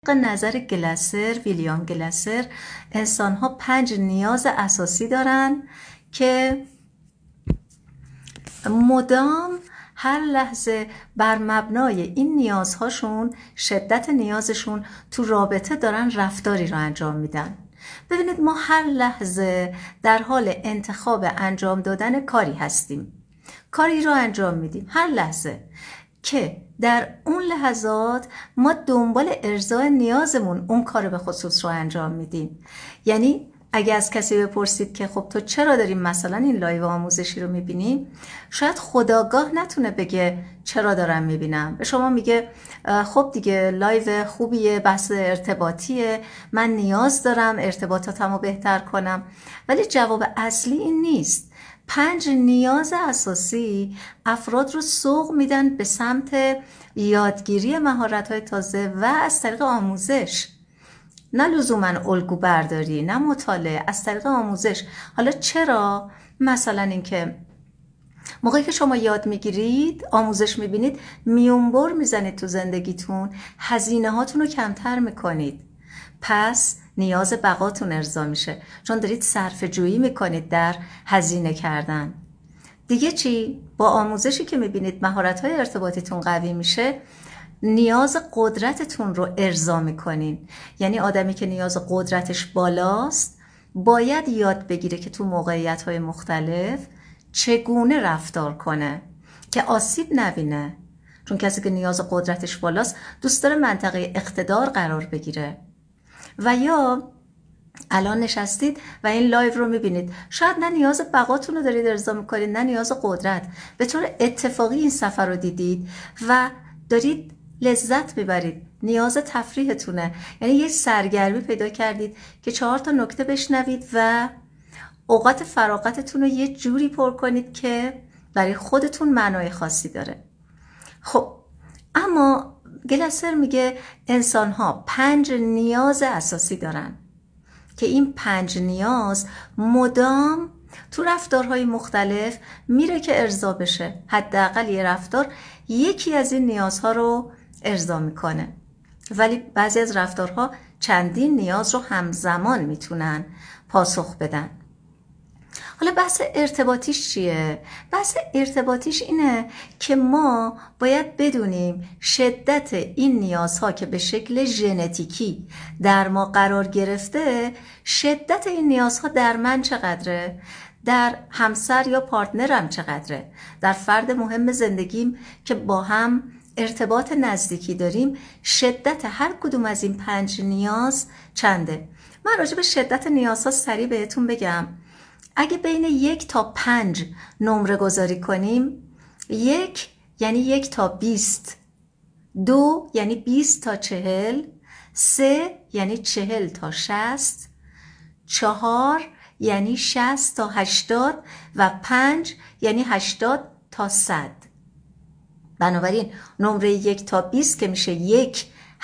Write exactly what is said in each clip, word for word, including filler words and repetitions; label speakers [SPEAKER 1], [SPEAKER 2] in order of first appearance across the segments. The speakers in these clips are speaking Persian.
[SPEAKER 1] طبق نظر گلاسر، ویلیام گلاسر، انسان ها پنج نیاز اساسی دارن که مدام هر لحظه بر مبنای این نیازهاشون، شدت نیازشون تو رابطه دارن رفتاری رو انجام میدن. ببینید ما هر لحظه در حال انتخاب انجام دادن کاری هستیم، کاری رو انجام میدیم هر لحظه که در اون لحظات ما دنبال ارضای نیازمون اون کار به خصوص رو انجام میدیم. یعنی اگه از کسی بپرسید که خب تو چرا داریم مثلا این لایو آموزشی رو میبینی، شاید خودآگاه نتونه بگه چرا دارم میبینم. به شما میگه خب دیگه لایو خوبیه، بحث ارتباطیه، من نیاز دارم ارتباطاتمو بهتر کنم. ولی جواب اصلی این نیست. پنج نیاز اساسی افراد رو سوق میدن به سمت یادگیری مهارت‌های تازه و از طریق آموزش، نه لزوما الگو برداری، نه مطالعه، از طریق آموزش. حالا چرا؟ مثلا اینکه موقعی که شما یاد میگیرید، آموزش میبینید، میونبر میزنید تو زندگیتون، هزینه هاتون رو کمتر میکنید، پس نیاز بقاتون ارضا میشه، چون دارید صرفه جویی میکنید در هزینه کردن. دیگه چی؟ با آموزشی که میبینید مهارت‌های ارتباطیتون قوی میشه، نیاز قدرتتون رو ارضا میکنین. یعنی آدمی که نیاز قدرتش بالاست باید یاد بگیره که تو موقعیت‌های مختلف چگونه رفتار کنه که آسیب نبینه. چون کسی که نیاز قدرتش بالاست دوست داره منطقه اقتدار قرار بگیره. و یا الان نشستید و این لایو رو میبینید، شاید نه نیاز بقاتون رو دارید ارضا میکنید، نه نیاز قدرت، به طور اتفاقی این سفر رو دیدید و دارید لذت میبرید، نیاز تفریحتونه. یعنی یه سرگرمی پیدا کردید که چهار تا نکته بشنوید و اوقات فراغتتون رو یه جوری پر کنید که برای خودتون معنای خاصی داره. خب اما گلاسر میگه انسان ها پنج نیاز اساسی دارن که این پنج نیاز مدام تو رفتارهای مختلف میره که ارضا بشه. حداقل یه رفتار یکی از این نیازها رو ارضا میکنه، ولی بعضی از رفتارها چندین نیاز رو همزمان میتونن پاسخ بدن. حالا بحث ارتباطیش چیه؟ بحث ارتباطیش اینه که ما باید بدونیم شدت این نیازها که به شکل ژنتیکی در ما قرار گرفته، شدت این نیازها در من چقدره، در همسر یا پارتنرم چقدره، در فرد مهم زندگیم که با هم ارتباط نزدیکی داریم، شدت هر کدوم از این پنج نیاز چنده. من راجع به شدت نیازها سریع بهتون بگم. اگه بین یک تا پنج نمره گذاری کنیم، یک یعنی یک تا بیست، دو یعنی بیست تا چهل، سه یعنی چهل تا شست، چهار یعنی شست تا هشتاد و پنج یعنی هشتاد تا صد. بنابراین نمره یک تا بیست که میشه یک،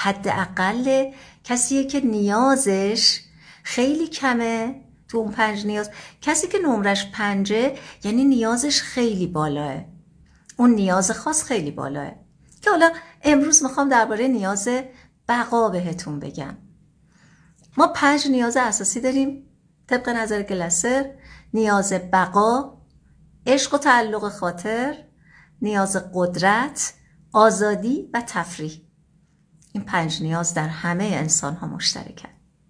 [SPEAKER 1] حداقل کسیه که نیازش خیلی کمه تو اون پنج نیاز. کسی که نمرش پنجه یعنی نیازش خیلی بالاه، اون نیاز خاص خیلی بالاه. که حالا امروز میخوام درباره نیاز بقا بهتون بگم. ما پنج نیاز اساسی داریم طبق نظر گلاسر: نیاز بقا، عشق و تعلق خاطر، نیاز قدرت، آزادی و تفریح. این پنج نیاز در همه انسان ها مشترکن،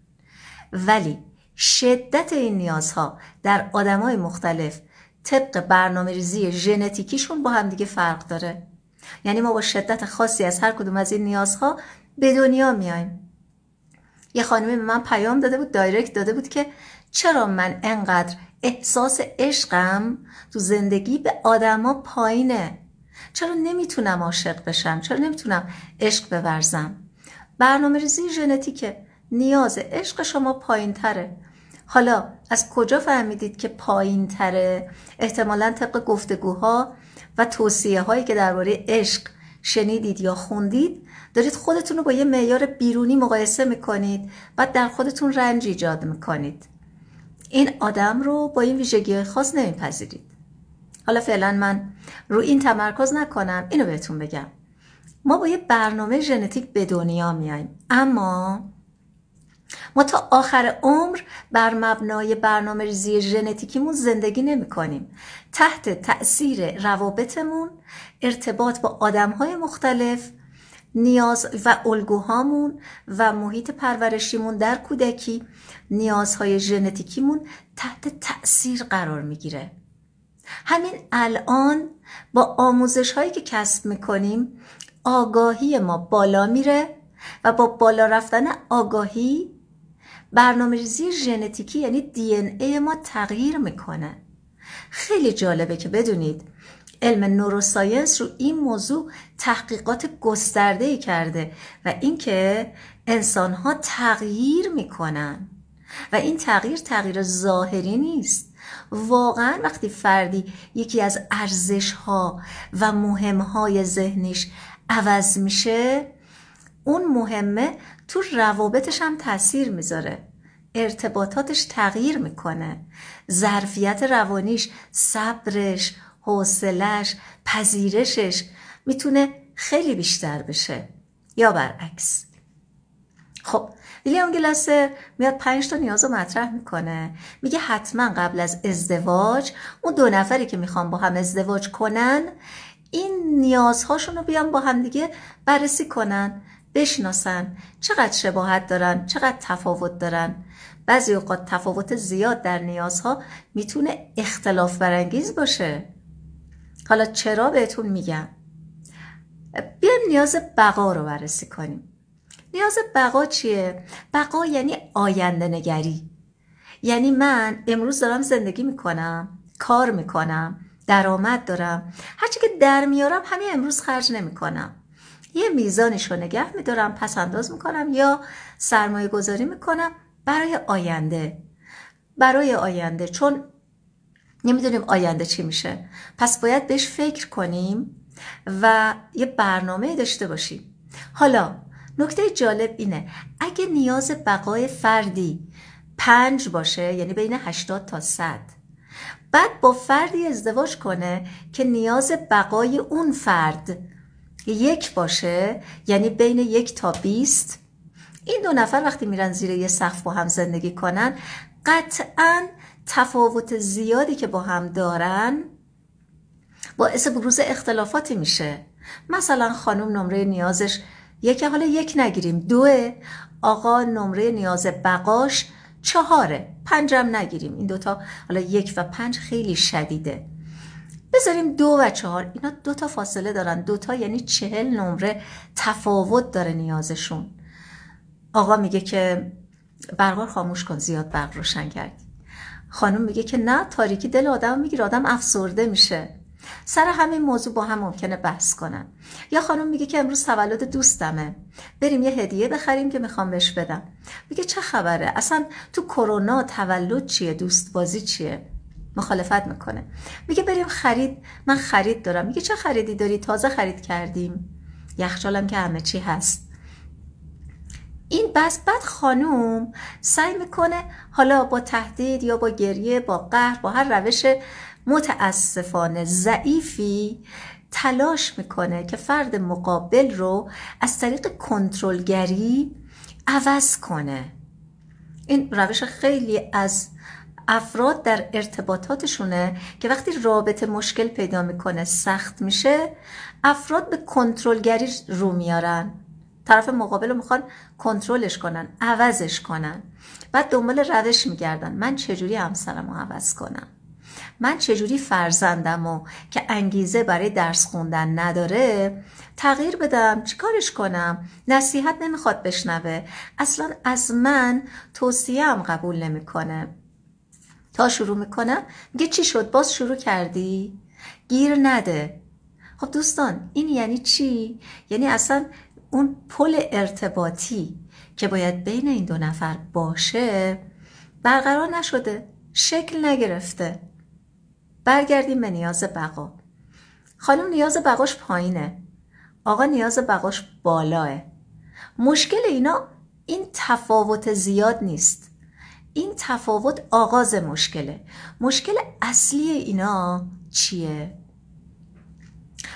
[SPEAKER 1] ولی شدت این نیازها در آدمای مختلف طبق برنامه‌ریزی ژنتیکیشون با هم دیگه فرق داره. یعنی ما با شدت خاصی از هر کدوم از این نیازها به دنیا میایم. یه خانمی به من پیام داده بود، دایرکت داده بود که چرا من انقدر احساس عشقم تو زندگی به آدما پایینه، چرا نمیتونم عاشق بشم، چرا نمیتونم عشق بورزم. برنامه‌ریزی ژنتیکه، نیاز عشق شما پایین تره. حالا از کجا فهمیدید که پایین تره؟ احتمالاً طبق گفتگوها و توصیه هایی که درباره عشق شنیدید یا خوندید، دارید خودتون رو با یه معیار بیرونی مقایسه میکنید، بعد در خودتون رنج ایجاد میکنید. این آدم رو با این ویژگی خاص نمیپذیرید. حالا فعلا من رو این تمرکز نکنم، اینو بهتون بگم. ما با یه برنامه ژنتیک به دنیا میایم، اما ما تا آخر عمر بر مبنای برنامه ریزی ژنتیکیمون زندگی نمی کنیم. تحت تأثیر روابطمون، ارتباط با آدم‌های مختلف، نیاز و الگوهامون و محیط پرورشیمون در کودکی، نیازهای ژنتیکیمون تحت تأثیر قرار میگیره. همین الان با آموزش هایی که کسب میکنیم آگاهی ما بالا میره و با بالا رفتن آگاهی برنامه ریزی ژنتیکی یعنی دی ان ای ما تغییر میکنه. خیلی جالبه که بدونید علم نوروساینس رو این موضوع تحقیقات گسترده‌ای کرده و اینکه انسان‌ها تغییر میکنن و این تغییر تغییر ظاهری نیست. واقعا وقتی فردی یکی از ارزش‌ها و مهم‌های ذهنیش عوض میشه، اون مهمه تو روابطش هم تاثیر میذاره، ارتباطاتش تغییر میکنه، ظرفیت روانیش، صبرش، حوصلش، پذیرشش میتونه خیلی بیشتر بشه یا برعکس. خب ویلیام گلاسر میاد پنج تا نیاز رو مطرح میکنه، میگه حتما قبل از ازدواج اون دو نفری که میخوان با هم ازدواج کنن این نیازهاشون رو بیان با هم دیگه بررسی کنن، بشناسن چقدر شباهت دارن، چقدر تفاوت دارن. بعضی اوقات تفاوت زیاد در نیازها میتونه اختلاف برانگیز باشه. حالا چرا بهتون میگم. بیایم نیاز بقا رو بررسی کنیم. نیاز بقا چیه؟ بقا یعنی آینده نگری. یعنی من امروز دارم زندگی میکنم، کار میکنم، درآمد دارم، هرچی که در میارم همین امروز خرج نمیکنم، یه میزانش رو نگه میدارم، پس انداز میکنم یا سرمایه گذاری میکنم برای آینده. برای آینده، چون نمیدونیم آینده چی میشه، پس باید بهش فکر کنیم و یه برنامه داشته باشیم. حالا نکته جالب اینه اگه نیاز بقای فردی پنج باشه، یعنی بین هشتاد تا صد، بعد با فردی ازدواج کنه که نیاز بقای اون فرد یک باشه، یعنی بین یک تا بیست، این دو نفر وقتی میرن زیر یه سقف با هم زندگی کنن قطعاً تفاوت زیادی که با هم دارن باعث بروز اختلافاتی میشه. مثلا خانم نمره نیازش یکی، حالا یک نگیریم، دوه، آقا نمره نیاز بقاش چهاره، پنجم نگیریم، این دوتا حالا یک و پنج خیلی شدیده، بذاریم دو و چهار، اینا دوتا فاصله دارن، دوتا یعنی چهل نمره تفاوت داره نیازشون. آقا میگه که برق خاموش کن، زیاد برق روشن کردی. خانم میگه که نه، تاریکی دل آدم میگیره، آدم افسرده میشه. سر همین موضوع با هم ممکنه بحث کنن. یا خانم میگه که امروز تولد دوستمه، بریم یه هدیه بخریم که میخوام بهش بدم. میگه چه خبره، اصلا تو کرونا تولد چیه، دوست بازی چیه؟ مخالفت میکنه. میگه بریم خرید، من خرید دارم. میگه چه خریدی داری؟ تازه خرید کردیم، یخچالم که همه چی هست. این بس. بعد خانوم سعی میکنه حالا با تهدید یا با گریه، با قهر، با هر روش متاسفانه ضعیفی تلاش میکنه که فرد مقابل رو از طریق کنترلگری عوض کنه. این روش خیلی از افراد در ارتباطاتشونه که وقتی رابطه مشکل پیدا میکنه، سخت میشه، افراد به کنترلگری رو میارن، طرف مقابل رو میخوان کنترلش کنن، عوضش کنن. بعد دنبال روش میگردن، من چجوری همسرم رو عوض کنم، من چجوری فرزندمو که انگیزه برای درس خوندن نداره تغییر بدم، چیکارش کنم، نصیحت نمیخواد بشنوه، اصلا از من توصیه هم قبول نمیکنه. تا شروع میکنم میگه چی شد، باز شروع کردی؟ گیر نده. خب دوستان این یعنی چی؟ یعنی اصلا اون پل ارتباطی که باید بین این دو نفر باشه برقرار نشده، شکل نگرفته. برگردیم به نیاز بقا. خانم نیاز بقاش پایینه، آقا نیاز بقاش بالاه. مشکل اینا این تفاوت زیاد نیست، این تفاوت آغاز مشکله. مشکل اصلی اینا چیه؟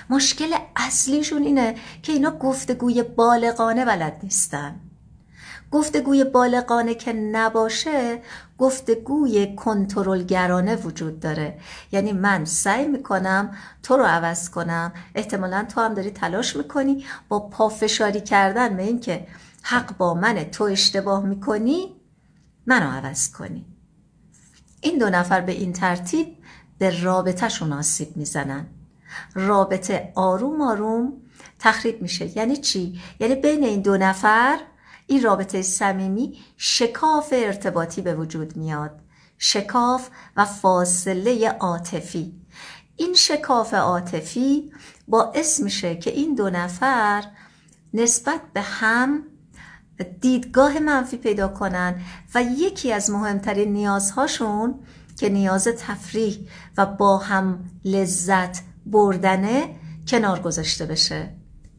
[SPEAKER 1] مشکل اصلیشون اینه که اینا گفتگوی بالغانه بلد نیستن. گفتگوی بالغانه که نباشه، گفتگوی کنترلگرانه وجود داره. یعنی من سعی میکنم تو رو عوض کنم، احتمالاً تو هم داری تلاش میکنی با پافشاری کردن به این که حق با منه، تو اشتباه میکنی، منو عوض کنی. این دو نفر به این ترتیب به رابطهشون آسیب میزنن. رابطه آروم آروم تخریب میشه. یعنی چی؟ یعنی بین این دو نفر، این رابطه صمیمی، شکاف ارتباطی به وجود میاد. شکاف و فاصله عاطفی. این شکاف عاطفی باعث میشه که این دو نفر نسبت به هم دیدگاه منفی پیدا کنن و یکی از مهمترین نیازهاشون که نیاز تفریح و با هم لذت بردنه کنار گذاشته بشه.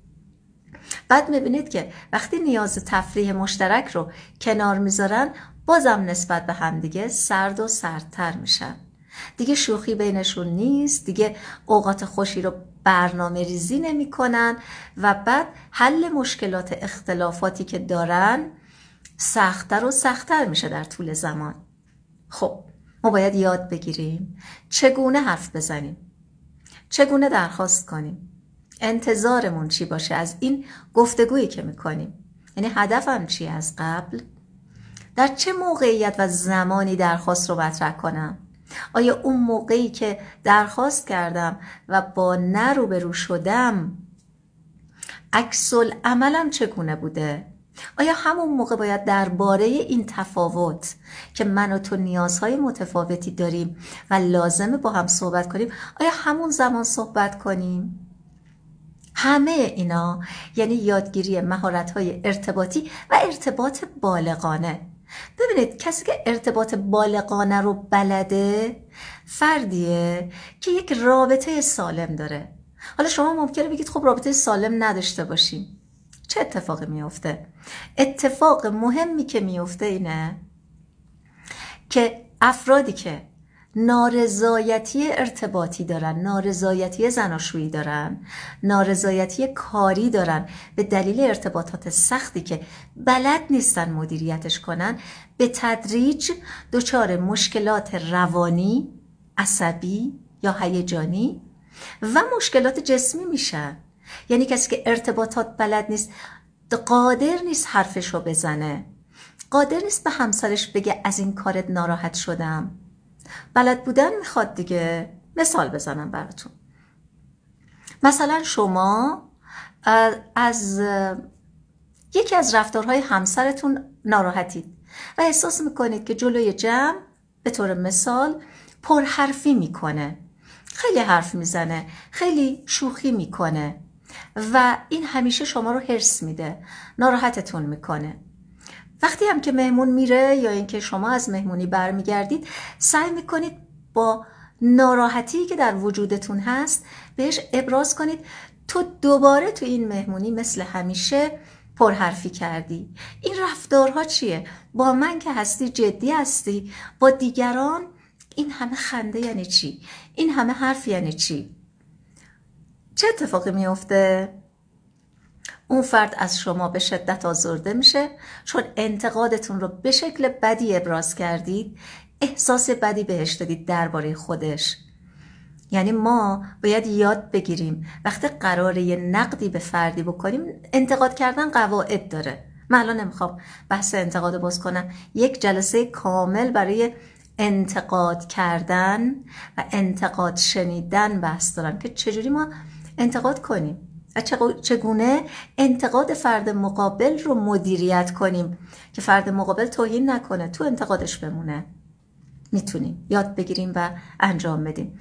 [SPEAKER 1] بعد میبینید که وقتی نیاز تفریح مشترک رو کنار میذارن، بازم نسبت به هم دیگه سرد و سردتر میشن. دیگه شوخی بینشون نیست، دیگه اوقات خوشی رو برنامه ریزی نمی کنن و بعد حل مشکلات اختلافاتی که دارن سخت‌تر و سخت‌تر میشه در طول زمان. خب ما باید یاد بگیریم چگونه حرف بزنیم، چگونه درخواست کنیم، انتظارمون چی باشه از این گفتگویی که میکنیم. یعنی هدفم چی از قبل، در چه موقعیت و زمانی درخواست رو مطرح کنم. آیا اون موقعی که درخواست کردم و با نه روبرو شدم عکس العملم چگونه بوده؟ آیا همون موقع باید درباره این تفاوت که من و تو نیازهای متفاوتی داریم و لازمه با هم صحبت کنیم، آیا همون زمان صحبت کنیم؟ همه اینا یعنی یادگیری مهارت‌های ارتباطی و ارتباط بالغانه. ببینید کسی که ارتباط بالغانه رو بلده فردیه که یک رابطه سالم داره. حالا شما ممکنه بگید خب رابطه سالم نداشته باشیم، چه اتفاقی میفته؟ اتفاق مهمی که میفته اینه که افرادی که نارضایتی ارتباطی دارن، نارضایتی زناشویی دارن، نارضایتی کاری دارن به دلیل ارتباطات سختی که بلد نیستن مدیریتش کنن، به تدریج دچار مشکلات روانی، عصبی یا هیجانی و مشکلات جسمی میشن. یعنی کسی که ارتباطات بلد نیست، قادر نیست حرفشو بزنه، قادر نیست به همسرش بگه از این کارت ناراحت شدم. بلد بودن میخواد دیگه. مثال بزنم براتون. مثلا شما از یکی از رفتارهای همسرتون ناراحتید و احساس میکنید که جلوی جمع به طور مثال پرحرفی میکنه، خیلی حرف میزنه، خیلی شوخی میکنه و این همیشه شما رو هرس میده، ناراحتتون میکنه. وقتی هم که مهمون میره یا اینکه شما از مهمونی برمیگردید، سعی میکنید با ناراحتی که در وجودتون هست بهش ابراز کنید تو دوباره تو این مهمونی مثل همیشه پرحرفی کردی. این رفتارها چیه؟ با من که هستی جدی هستی، با دیگران این همه خنده یعنی چی؟ این همه حرف یعنی چی؟ چه اتفاقی میفته؟ اون فرد از شما به شدت آزرده میشه، چون انتقادتون رو به شکل بدی ابراز کردید، احساس بدی بهش دادید درباره خودش. یعنی ما باید یاد بگیریم وقتی قراره یه نقدی به فردی بکنیم، انتقاد کردن قواعد داره. من الان نمیخوام بحث انتقاد باز کنم، یک جلسه کامل برای انتقاد کردن و انتقاد شنیدن بحث دارم که چجوری ما انتقاد کنیم و چگونه انتقاد فرد مقابل رو مدیریت کنیم که فرد مقابل توهین نکنه، تو انتقادش بمونه. میتونیم یاد بگیریم و انجام بدیم.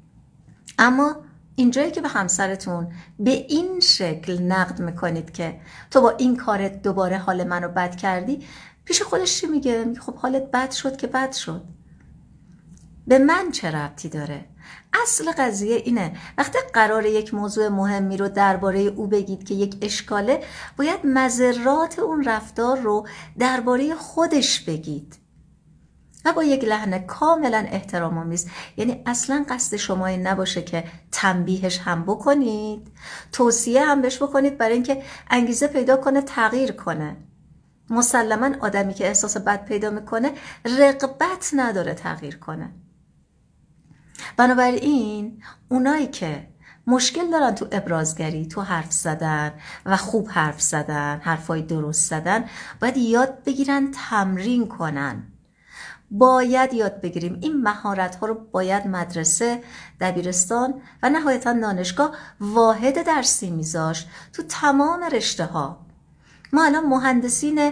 [SPEAKER 1] اما اینجایی که به همسرتون به این شکل نقد میکنید که تو با این کارت دوباره حال منو بد کردی، پیش خودش چی میگه؟ میگه خب حالت بد شد که بد شد، به من چه ربطی داره؟ اصل قضیه اینه وقتی قراره یک موضوع مهمی رو درباره او بگید که یک اشکاله، باید مضرات اون رفتار رو درباره خودش بگید. و با یک لحن کاملا احترام آمیز. یعنی اصلا قصد شما این نباشه که تنبیهش هم بکنید، توصیه هم بهش بکنید برای اینکه انگیزه پیدا کنه تغییر کنه. مسلما آدمی که احساس بد پیدا میکنه رغبت نداره تغییر کنه. بنابراین اونایی که مشکل دارن تو ابرازگری، تو حرف زدن و خوب حرف زدن، حرفای درست زدن، باید یاد بگیرن تمرین کنن. باید یاد بگیریم این مهارت ها رو. باید مدرسه، دبیرستان و نهایتا دانشگاه واحد درسی میذاشت تو تمام رشته ها. ما الان مهندسین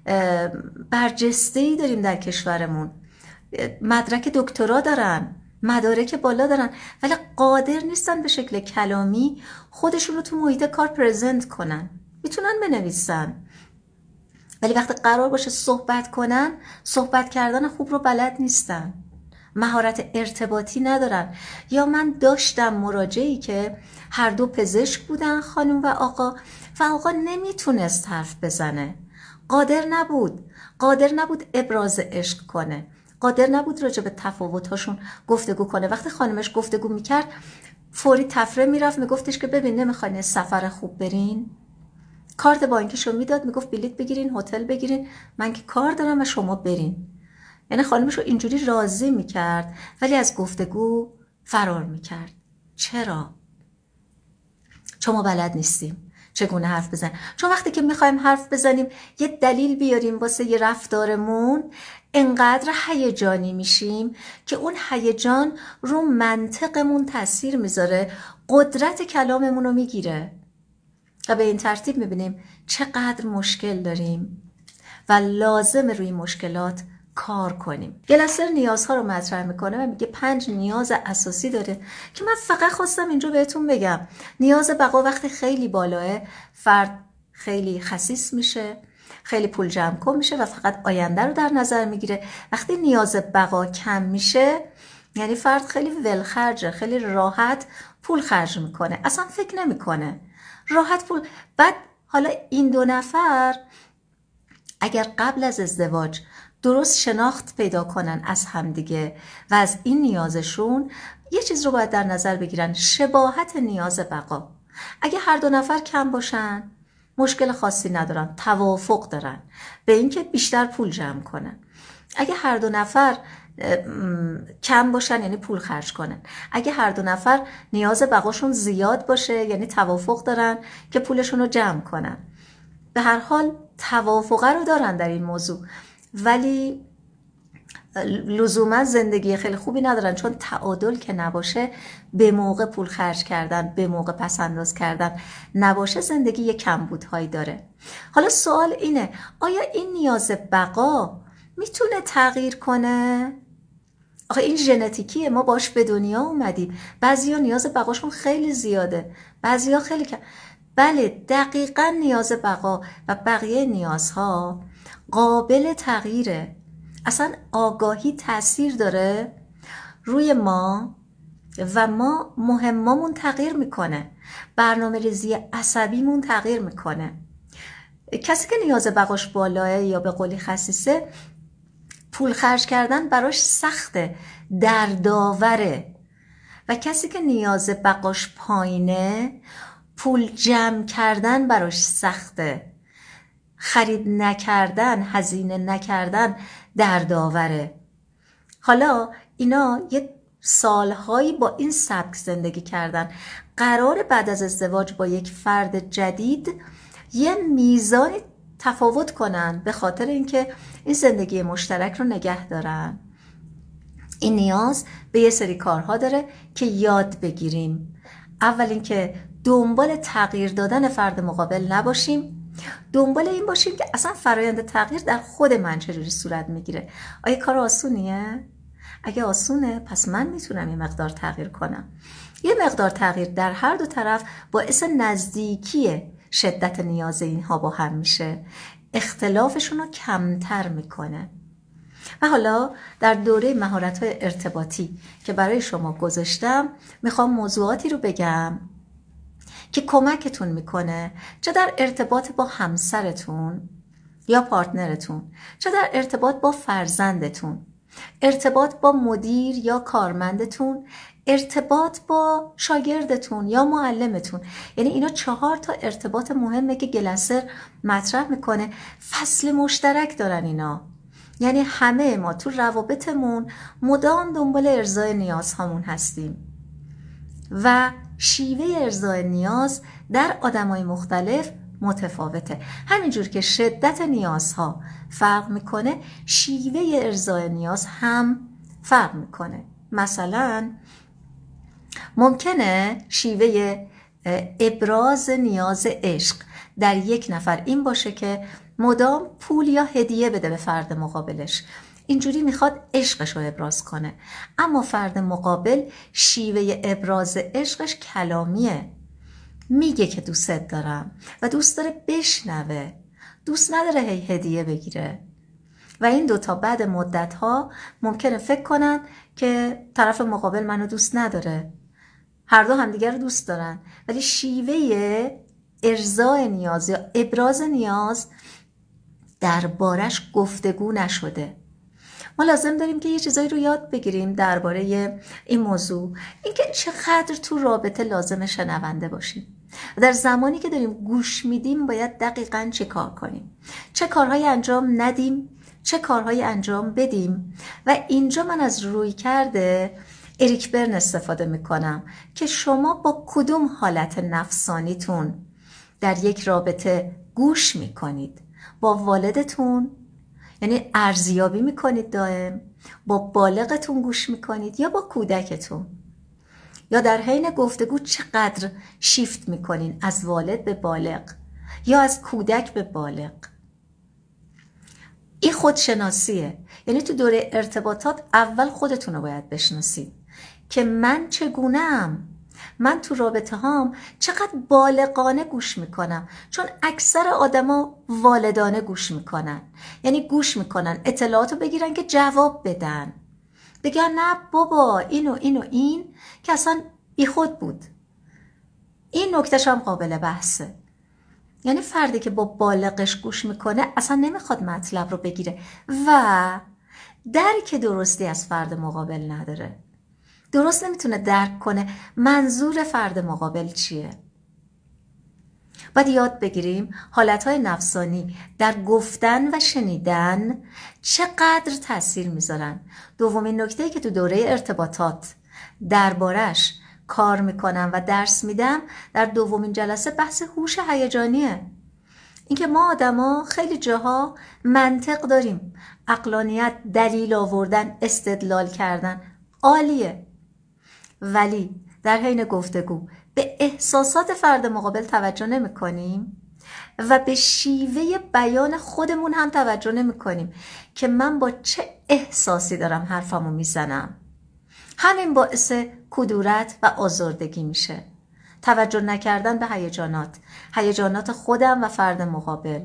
[SPEAKER 1] برجسته‌ای داریم در کشورمون، مدرک دکترا دارن، مدارک بالا دارن، ولی قادر نیستن به شکل کلامی خودشون رو تو محیط کار پرزنت کنن. میتونن بنویسن ولی وقتی قرار باشه صحبت کنن، صحبت کردن خوب رو بلد نیستن، مهارت ارتباطی ندارن. یا من داشتم مراجعی که هر دو پزشک بودن، خانم و آقا، و آقا نمیتونست حرف بزنه، قادر نبود قادر نبود ابراز عشق کنه، قادر نبود راجع به تفاوت‌هاشون گفتگو کنه. وقتی خانمش گفتگو میکرد فوری تفره میرفت، میگفتش که ببین نمیخواین سفر خوب برین؟ کارت بانکیشو میداد، میگفت بلیط بگیرین، هتل بگیرین، من که کار دارم و شما برین. یعنی خانمشو اینجوری راضی میکرد ولی از گفتگو فرار میکرد. چرا؟ چون ما بلد نیستیم چگونه حرف بزنیم. چون وقتی که میخوایم حرف بزنیم یه دلیل بیاریم واسه یه رفتارمون، انقدر هیجانی میشیم که اون هیجان رو منطقمون تاثیر میذاره، قدرت کلاممون رو میگیره و به این ترتیب میبینیم چقدر مشکل داریم و لازم روی مشکلات کار کنیم. گلاسر نیازها رو مطرح میکنه و میگه پنج نیاز اساسی داره که من فقط خواستم اینجا بهتون بگم. نیاز بقا وقتی خیلی بالاه، فرد خیلی خسیس میشه، خیلی پول جمع کن میشه و فقط آینده رو در نظر میگیره. وقتی نیاز بقا کم میشه یعنی فرد خیلی ولخرجه، خیلی راحت پول خرج میکنه، اصلا فکر نمیکنه، راحت پول. بعد حالا این دو نفر اگر قبل از ازدواج درست شناخت پیدا کنن از همدیگه و از این نیازشون، یه چیز رو باید در نظر بگیرن، شباهت نیاز بقا. اگه هر دو نفر کم باشن مشکل خاصی ندارن، توافق دارن به اینکه بیشتر پول جمع کنن. اگه هر دو نفر کم باشن یعنی پول خرج کنن. اگه هر دو نفر نیاز بقاشون زیاد باشه یعنی توافق دارن که پولشون رو جمع کنن. به هر حال توافقه رو دارن در این موضوع، ولی لزوما زندگی خیلی خوبی ندارن، چون تعادل که نباشه، به موقع پول خرج کردن، به موقع پس انداز کردن نباشه، زندگی یک کمبودهایی داره. حالا سوال اینه آیا این نیاز بقا میتونه تغییر کنه؟ آخه این ژنتیکیه، ما باش به دنیا اومدیم. بعضیا نیاز بقاشون خیلی زیاده، بعضیا خیلی کم. بله دقیقاً نیاز بقا و بقیه نیازها قابل تغییره. اصلا آگاهی تاثیر داره روی ما و ما مهممون تغییر میکنه، برنامه ریزی عصبیمون تغییر میکنه. کسی که نیاز بقاش بالاه یا به قولی خسیسه، پول خرج کردن براش سخته، دردآوره. و کسی که نیاز بقاش پایینه، پول جمع کردن براش سخته، خرید نکردن، هزینه نکردن دردآوره. حالا اینا یه سالهایی با این سبک زندگی کردن، قرار بعد از ازدواج با یک فرد جدید یه میزانی تفاوت کنن به خاطر اینکه این زندگی مشترک رو نگه دارن. این نیاز به یه سری کارها داره که یاد بگیریم. اول اینکه دنبال تغییر دادن فرد مقابل نباشیم، دنبال این باشیم که اصلا فرایند تغییر در خود من چجوری صورت میگیره. آیا کار آسونیه؟ اگه آسونه پس من میتونم یه مقدار تغییر کنم. یه مقدار تغییر در هر دو طرف باعث نزدیکی شدت نیاز اینها با هم میشه، اختلافشون رو کمتر میکنه. و حالا در دوره مهارت‌های ارتباطی که برای شما گذاشتم، میخوام موضوعاتی رو بگم که کمکتون میکنه، چه در ارتباط با همسرتون یا پارتنرتون، چه در ارتباط با فرزندتون. ارتباط با مدیر یا کارمندتون، ارتباط با شاگردتون یا معلمتون. یعنی اینا چهار تا ارتباط مهمه که گلسر مطرح میکنه. فصل مشترک دارن اینا، یعنی همه ما تو روابطمون مدام دنبال ارضای نیازهامون هستیم و شیوه ارضای نیاز در آدمای مختلف متفاوته. همینجور که شدت نیازها فرق میکنه، شیوه ارضای نیاز هم فرق میکنه. مثلا ممکنه شیوه ابراز نیاز عشق در یک نفر این باشه که مدام پول یا هدیه بده به فرد مقابلش، اینجوری میخواد عشقش رو ابراز کنه. اما فرد مقابل شیوه ابراز عشقش کلامیه، میگه که دوستت دارم و دوست داره بشنوه، دوست نداره هی هدیه بگیره. و این دوتا بعد مدت ها ممکنه فکر کنن که طرف مقابل منو دوست نداره، هر دو همدیگر رو دوست دارن ولی شیوه ارضای نیاز یا ابراز نیاز دربارش گفتگو نشده. ما لازم داریم که یه چیزایی رو یاد بگیریم درباره این موضوع، اینکه چقدر تو رابطه لازم شنونده باشیم. در زمانی که داریم گوش میدیم باید دقیقاً چه کار کنیم، چه کارهایی انجام ندیم، چه کارهایی انجام بدیم. و اینجا من از روی کرده اریک برن استفاده میکنم که شما با کدوم حالت نفسانیتون در یک رابطه گوش میکنید. با والدتون، یعنی ارزیابی میکنید دائم، با بالغتون گوش میکنید یا با کودکتون، یا در حین گفتگو چقدر شیفت میکنین از والد به بالغ یا از کودک به بالغ. این خودشناسیه. یعنی تو دوره ارتباطات اول خودتون رو باید بشناسید که من چگونه‌ام، من تو رابطه هام چقدر بالغانه گوش میکنم. چون اکثر آدما والدانه گوش میکنن، یعنی گوش میکنن اطلاعاتو بگیرن که جواب بدن، بگن نه بابا اینو اینو این که اصلا بی خود بود. این نکتهش هم قابل بحثه. یعنی فردی که با بالغش گوش میکنه اصلا نمیخواد مطلب رو بگیره و درک درستی از فرد مقابل نداره، درست نمیتونه درک کنه منظور فرد مقابل چیه. باید یاد بگیریم حالتهای نفسانی در گفتن و شنیدن چقدر تأثیر میذارن. دومین نکته‌ای که تو دوره ارتباطات دربارش کار میکنم و درس میدم در دومین جلسه بحث هوش هیجانیه. اینکه ما آدما خیلی جاها منطق داریم، عقلانیت، دلیل آوردن، استدلال کردن عالیه، ولی در حین گفتگو به احساسات فرد مقابل توجه نمی کنیم و به شیوه بیان خودمون هم توجه نمی کنیم که من با چه احساسی دارم حرفمو میزنم. همین باعث کدورت و آزردگی میشه. توجه نکردن به هیجانات، هیجانات خودم و فرد مقابل.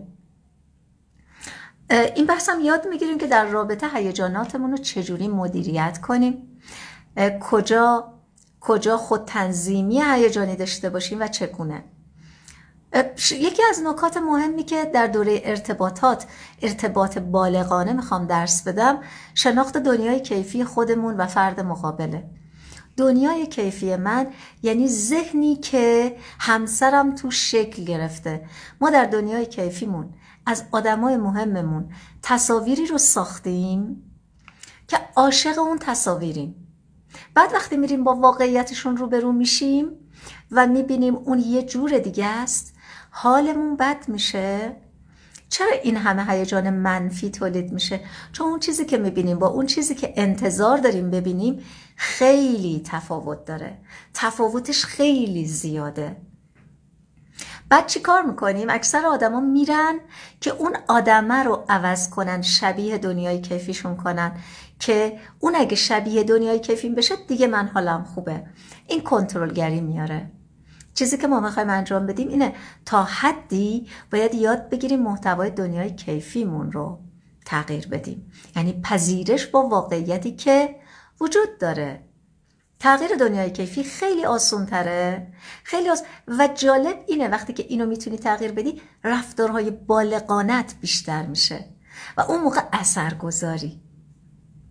[SPEAKER 1] این بحث هم یاد میگیریم که در رابطه هیجاناتمون رو چجوری مدیریت کنیم، کجا کجا خود تنظیمی هیجانی داشته باشیم و چگونه. یکی از نکات مهمی که در دوره ارتباطات، ارتباط بالغانه میخوام درس بدم، شناخت دنیای کیفی خودمون و فرد مقابله. دنیای کیفی من یعنی ذهنی که همسرم تو شکل گرفته. ما در دنیای کیفیمون از آدمای مهممون تصاویری رو ساختیم که عاشق اون تصاویریم. بعد وقتی میریم با واقعیتشون روبرو میشیم و میبینیم اون یه جور دیگه است، حالمون بد میشه. چرا این همه هیجان منفی تولید میشه؟ چون اون چیزی که میبینیم با اون چیزی که انتظار داریم ببینیم خیلی تفاوت داره، تفاوتش خیلی زیاده. بعد چی کار میکنیم؟ اکثر آدما میرن که اون آدمه رو عوض کنن، شبیه دنیای کیفیشون کنن که اون اگه شبیه دنیای کیفیم بشه دیگه من حالم خوبه. این کنترلگری میاره. چیزی که ما میخوایم انجام بدیم اینه تا حدی باید یاد بگیریم محتوای دنیای کیفیمون رو تغییر بدیم، یعنی پذیرش با واقعیتی که وجود داره. تغییر دنیای کیفی خیلی آسان تره، خیلی آسان. و جالب اینه وقتی که اینو میتونی تغییر بدی رفتارهای بالغانت بیشتر میشه و اون موقع اثرگذاری.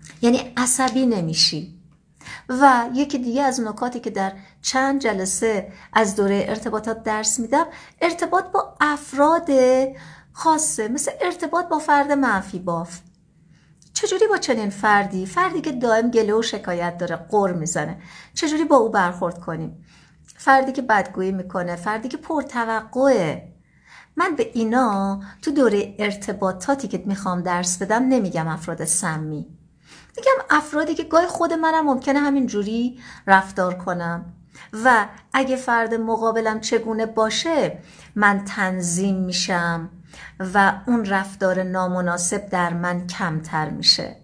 [SPEAKER 1] یعنی عصبی نمیشی. و یکی دیگه از نکاتی که در چند جلسه از دوره ارتباطات درس میدم، ارتباط با افراد خاصه، مثل ارتباط با فرد منفی باف. چجوری با چنین فردی، فردی که دائم گله و شکایت داره، غر میزنه، چجوری با او برخورد کنیم؟ فردی که بدگویی میکنه، فردی که پرتوقعه. من به اینا تو دوره ارتباطاتی که میخوام درس بدم نمیگم افراد سمی، میگم افرادی که گاهی خود منم ممکنه همین جوری رفتار کنم و اگه فرد مقابلم چگونه باشه من تنظیم میشم و اون رفتار نامناسب در من کمتر میشه.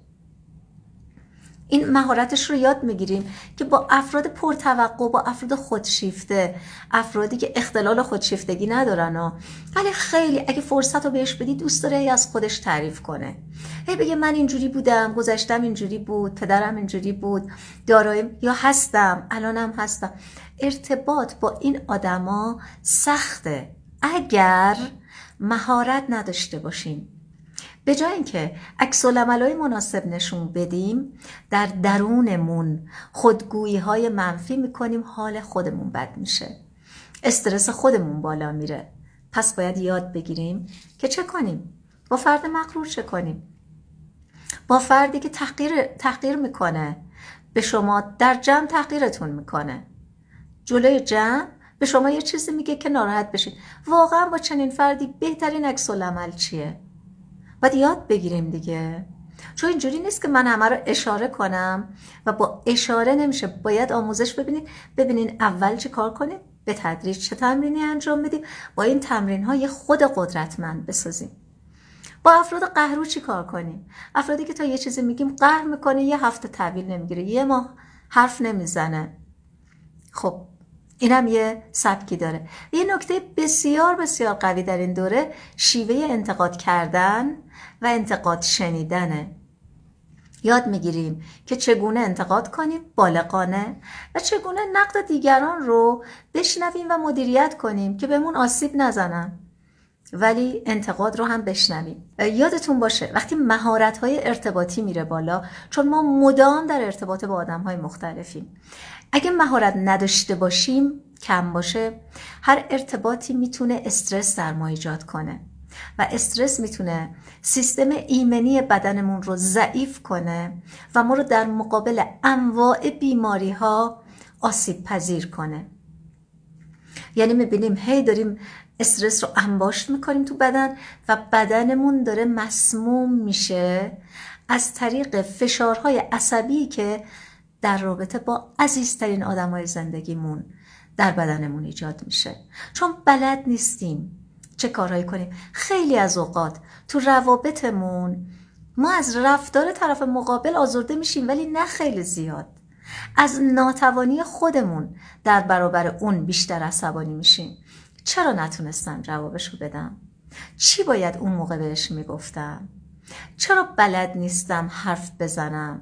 [SPEAKER 1] این مهارتش رو یاد میگیریم که با افراد پرتوقع، با افراد خودشیفته، افرادی که اختلال خودشیفتگی ندارن ها، ولی خیلی اگه فرصت رو بهش بدی دوست داره هی از خودش تعریف کنه، هی بگه من اینجوری بودم، گذشتم اینجوری بود، پدرم اینجوری بود، دارایم یا هستم، الانم هستم. ارتباط با این آدما سخته اگر مهارت نداشته باشیم. به جای اینکه عکس‌العمل‌های مناسب نشون بدیم، در درونمون خودگویی‌های منفی میکنیم، حال خودمون بد میشه، استرس خودمون بالا میره. پس باید یاد بگیریم که چه کنیم. با فرد مغرور چه کنیم؟ با فردی که تحقیر تحقیر میکنه، به شما در جمع تحقیرتون میکنه، جلوی جمع به شما یه چیزی میگه که ناراحت بشید. واقعا با چنین فردی بهترین عکس‌العمل چیه؟ باید یاد بگیریم دیگه، چون اینجوری نیست که من همه رو اشاره کنم و با اشاره نمیشه. باید آموزش ببینید، ببینین اول چه کار کنیم، به تدریج چه تمرینی انجام بدیم، با این تمرین ها یه خود قدرتمند بسازیم. با افراد قهرو چی کار کنیم؟ افرادی که تا یه چیزی میگیم قهر میکنه، یه هفته تحویل نمیگیره، یه ماه حرف نمیزنه. خب اینم یه سبکی داره. یه نکته بسیار بسیار قوی در این دوره شیوه انتقاد کردن و انتقاد شنیدنه. یاد میگیریم که چگونه انتقاد کنیم بالغانه و چگونه نقد دیگران رو بشنویم و مدیریت کنیم که بهمون آسیب نزنن، ولی انتقاد رو هم بشنویم. یادتون باشه وقتی مهارت‌های ارتباطی میره بالا، چون ما مدام در ارتباط با آدم‌های مختلفیم، اگه مهارت نداشته باشیم، کم باشه، هر ارتباطی میتونه استرس در ما ایجاد کنه و استرس میتونه سیستم ایمنی بدنمون رو ضعیف کنه و ما رو در مقابل انواع بیماری ها آسیب پذیر کنه. یعنی میبینیم هی داریم استرس رو انباشت میکنیم تو بدن و بدنمون داره مسموم میشه از طریق فشارهای عصبی که در رابطه با عزیزترین آدمای زندگیمون در بدنمون ایجاد میشه، چون بلد نیستیم چه کارهایی کنیم. خیلی از اوقات تو روابطمون ما از رفتار طرف مقابل آزرده میشیم، ولی نه خیلی زیاد. از ناتوانی خودمون در برابر اون بیشتر عصبانی میشیم. چرا نتونستم جوابشو بدم؟ چی باید اون موقع بهش میگفتم؟ چرا بلد نیستم حرف بزنم؟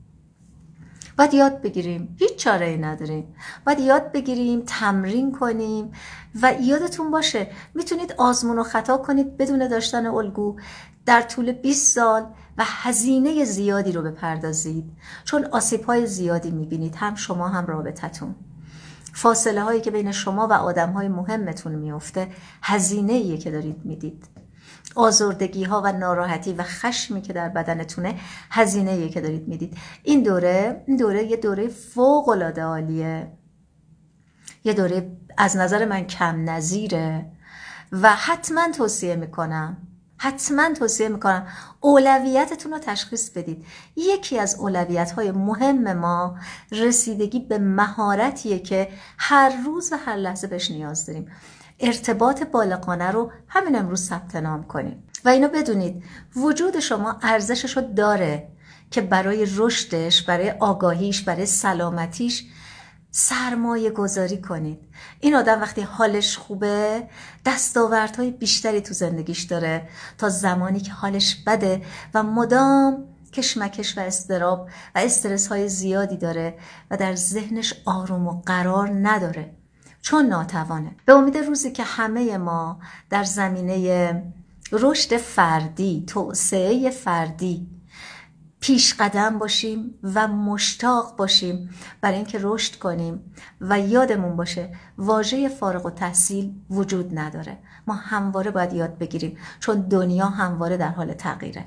[SPEAKER 1] باید یاد بگیریم، هیچ چاره ای نداریم. باید یاد بگیریم، تمرین کنیم و یادتون باشه میتونید آزمون و خطا کنید بدون داشتن الگو در طول بیست سال و هزینه زیادی رو بپردازید، چون آسیب های زیادی میبینید، هم شما هم رابطتون. فاصله هایی که بین شما و آدم های مهمتون میفته هزینه ایه که دارید میدید. آزردگی ها و ناراحتی و خشمی که در بدنتونه هزینه ایه که دارید میدید. این دوره این دوره یه دوره فوق العاده عالیه، یه دوره از نظر من کم نظیره و حتما توصیه میکنم حتما توصیه میکنم اولویتتون رو تشخیص بدید. یکی از اولویت های مهم ما رسیدگی به مهارتیه که هر روز و هر لحظه بهش نیاز داریم. ارتباط بالغانه رو همین امروز ثبت نام کنیم و اینو بدونید وجود شما ارزشش رو داره که برای رشدش، برای آگاهیش، برای سلامتیش سرمایه گذاری کنید. این آدم وقتی حالش خوبه دستاوردهای بیشتری تو زندگیش داره تا زمانی که حالش بده و مدام کشمکش و اضطراب و استرس های زیادی داره و در ذهنش آروم و قرار نداره، چون ناتوانه. به امید روزی که همه ما در زمینه رشد فردی، توسعه فردی پیش قدم باشیم و مشتاق باشیم برای اینکه رشد کنیم و یادمون باشه واژه فارغ التحصیل وجود نداره. ما همواره باید یاد بگیریم، چون دنیا همواره در حال تغییره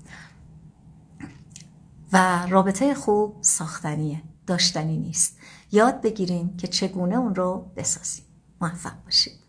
[SPEAKER 1] و رابطه خوب ساختنیه، داشتنی نیست. یاد بگیریم که چگونه اون رو بسازیم. موفق باشید.